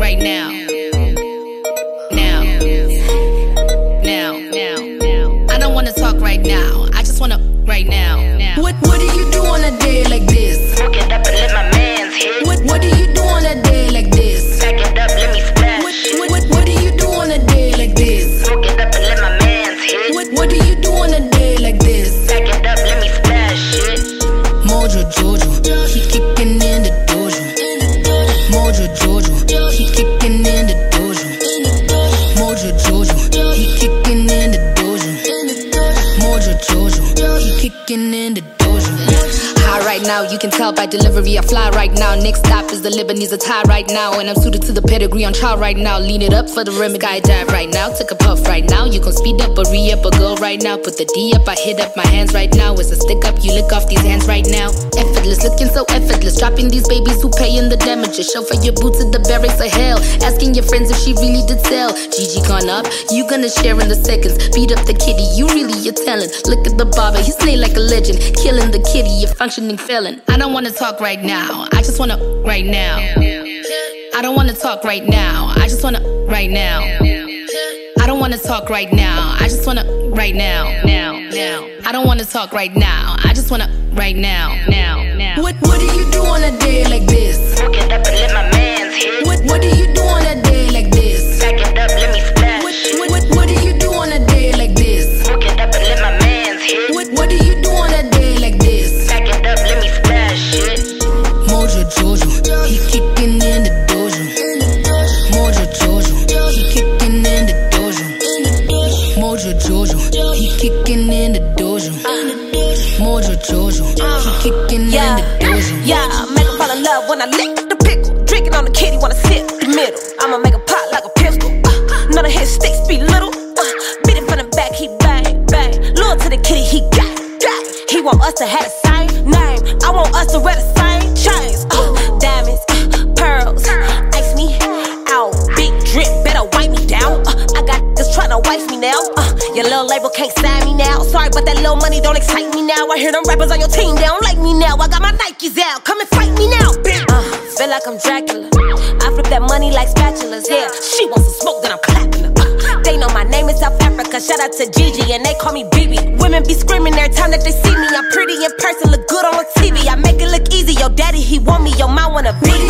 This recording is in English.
right now. I don't wanna talk right now. I just wanna right now. What do you do on a day like this? Smoke it up and let my mans hit. What do you do on a day like this? Back it up, let me splash. What do you do on a day like this? Smoke it up and let my mans hit. What do you do on a day like this? Back it up, let me splash it. Mojo Jojo, he kicking in the dojo. Mojo Jojo, he kicking in the dojo. Mojo Jojo, he kicking in the dojo. Mojo Jojo, he kicking in the dojo. High right now, you can tell by delivery. I fly right now. Next stop is the Lebanese attire right now, and I'm suited to the pedigree on trial right now. Lean it up for the rim, skydive right now. Took a puff right now. You gon' speed up or re-up or go right now. Put the D up, I hit up my hands right now. It's a stick up, you lick off these hands right now. Effortless, looking so effortless. Dropping these babies who paying the damages. Show for your boots at the barracks of hell. Asking your friends if she really did sell. GG gone up, you gonna share in the seconds. Beat up the kitty, you really your talent. Look at the barber, he slay like a legend. Killing the kitty, a functioning felon. I don't wanna talk right now. I just wanna right now. I don't wanna talk right now. I just wanna right now. I don't wanna talk right now. I just wanna right now. I don't wanna talk right now. I just wanna right now. What do you do on a day like this? Smoke it up and let my mans hit. What do you do on a day like this? Back it up, let me splash. What do you do on a day like this? Smoke it up and let my mans hit. What do you do on a day like this? Back it up, let me splash it. Mojo Jojo, he kicking in the dojo. Mojo Jojo, he kicking in the dojo. Mojo Jojo, he kicking in the dojo. Mojo Jojo, he kicking in the dojo. Yeah, make her fall in love when I lick the pickle. Drinking on the kitty when I sit the middle. I'ma make a pop like a pistol. None of his sticks be little. Beat it from the back, he bang, bang. Loyal to the kitty, he got. He want us to have the same name. I want us to wear the same chains. Diamonds, pearls, ice me out. Big drip, better wipe me down. I got niggas tryna wife me now. Your little label can't sign me now. Sorry, but that little money don't excite me now. I hear them rappers on your team, they don't like me now. I got my Nikes out, come and fight me now. Feel like I'm Dracula. I flip that money like spatulas. Yeah, she wants some smoke, then I'm clapping her. They know my name is South Africa. Shout out to Gigi and they call me BB. Women be screaming every time that they see me. I'm pretty in person, look good on the TV. I make it look easy. Your daddy, he want me. Your mom wanna be.